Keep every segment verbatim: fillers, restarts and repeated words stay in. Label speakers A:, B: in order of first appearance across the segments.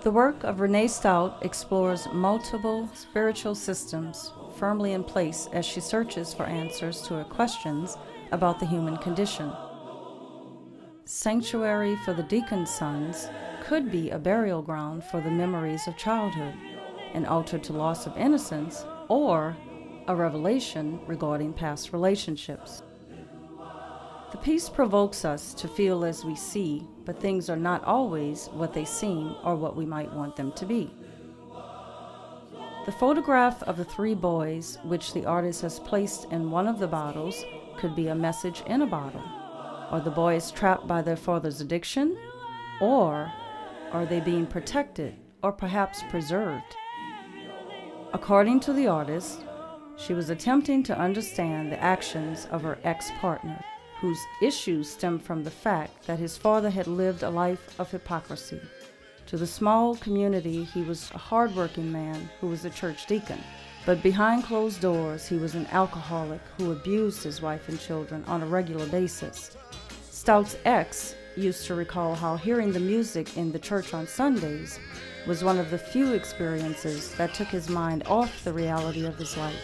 A: The work of Renee Stout explores multiple spiritual systems firmly in place as she searches for answers to her questions about the human condition. Sanctuary for the Deacon's Sons could be a burial ground for the memories of childhood, an altar to loss of innocence, or a revelation regarding past relationships. The piece provokes us to feel as we see, but things are not always what they seem or what we might want them to be. The photograph of the three boys, which the artist has placed in one of the bottles, could be a message in a bottle. Are the boys trapped by their father's addiction? Or are they being protected or perhaps preserved? According to the artist, she was attempting to understand the actions of her ex-partner, whose issues stemmed from the fact that his father had lived a life of hypocrisy. To the small community, he was a hard-working man who was a church deacon, but behind closed doors, he was an alcoholic who abused his wife and children on a regular basis. Stout's ex used to recall how hearing the music in the church on Sundays was one of the few experiences that took his mind off the reality of his life.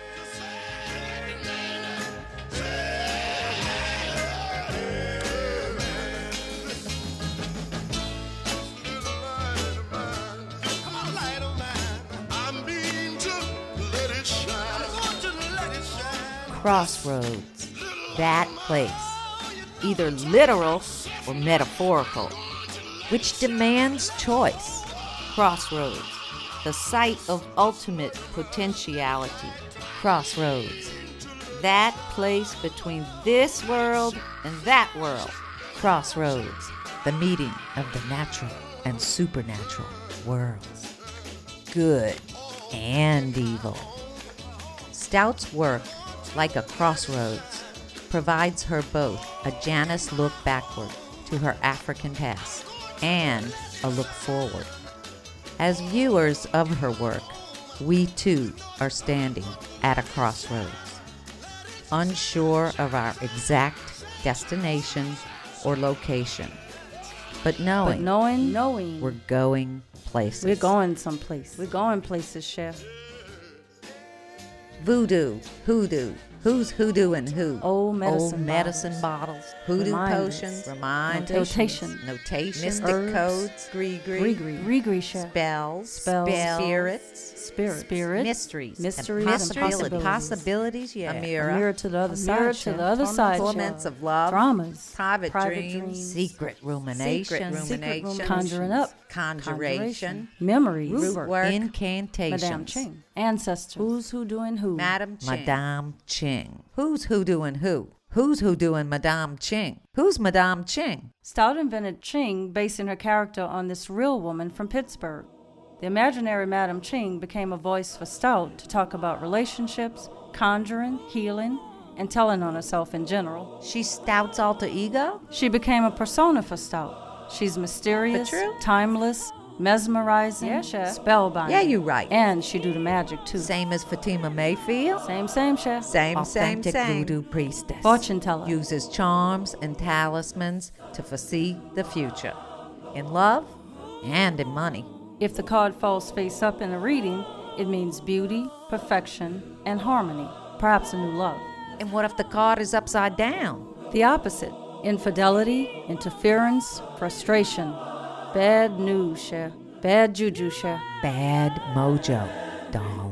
B: Crossroads, that place, either literal or metaphorical, which demands choice. Crossroads, the site of ultimate potentiality. Crossroads, that place between this world and that world. Crossroads, the meeting of the natural and supernatural worlds. Good and evil. Stout's work, like a crossroads, provides her both a Janus look backward to her African past and a look forward. As viewers of her work, we too are standing at a crossroads, unsure of our exact destination or location, but knowing,
A: but knowing, knowing
B: we're going places.
A: We're going someplace. We're going places, Chef.
B: Voodoo, hoodoo. Who's hoodooing who?
A: Old medicine,
B: Old medicine bottles. bottles. Hoodoo
A: Reminders.
B: potions. Reminders.
A: Notation.
B: Notation.
A: Mystic
B: Herbs.
A: codes.
B: Gree-gree.
A: Gree-gree. Gree-gree, Chef.
B: Spells.
A: Spells.
B: Spirits.
A: Spirits. Spirits.
B: Mysteries.
A: Mysteries
B: and
A: and
B: possibilities.
A: possibilities.
B: Possibilities, yeah.
A: A
B: mirror.
A: mirror to the other A side. mirror to Chef. the other side.
B: Torments
A: Chef.
B: of love.
A: Dramas.
B: Private,
A: Private
B: dreams.
A: dreams.
B: Secret ruminations.
A: Secret
B: ruminations.
A: Conjuring up.
B: Conjuration.
A: Memories.
B: Root work.
A: Incantations.
B: Madame
A: Ching. Ancestors. Who's who doing who?
B: Madame Ching. Madame Ching. Who's who doing who? Who's who doing Madame Ching? Who's Madame Ching?
A: Stout invented Ching, basing her character on this real woman from Pittsburgh. The imaginary Madame Ching became a voice for Stout to talk about relationships, conjuring, healing, and telling on herself in general.
B: She's Stout's alter ego?
A: She became a persona for Stout. She's mysterious, timeless, mesmerizing, yeah, chef. Spellbinding.
B: Yeah, you right.
A: And she do the magic, too.
B: Same as Fatima Mayfield?
A: Same, same, chef.
B: Same,
A: Authentic
B: same, same.
A: voodoo
B: priestess.
A: Fortune teller.
B: Uses charms and talismans to foresee the future. In love and in money.
A: If the card falls face up in a reading, it means beauty, perfection, and harmony. Perhaps a new love.
B: And what if the card is upside down?
A: The opposite. Infidelity, interference, frustration. Bad news, Chef. Bad juju, Chef.
B: Bad mojo, doll.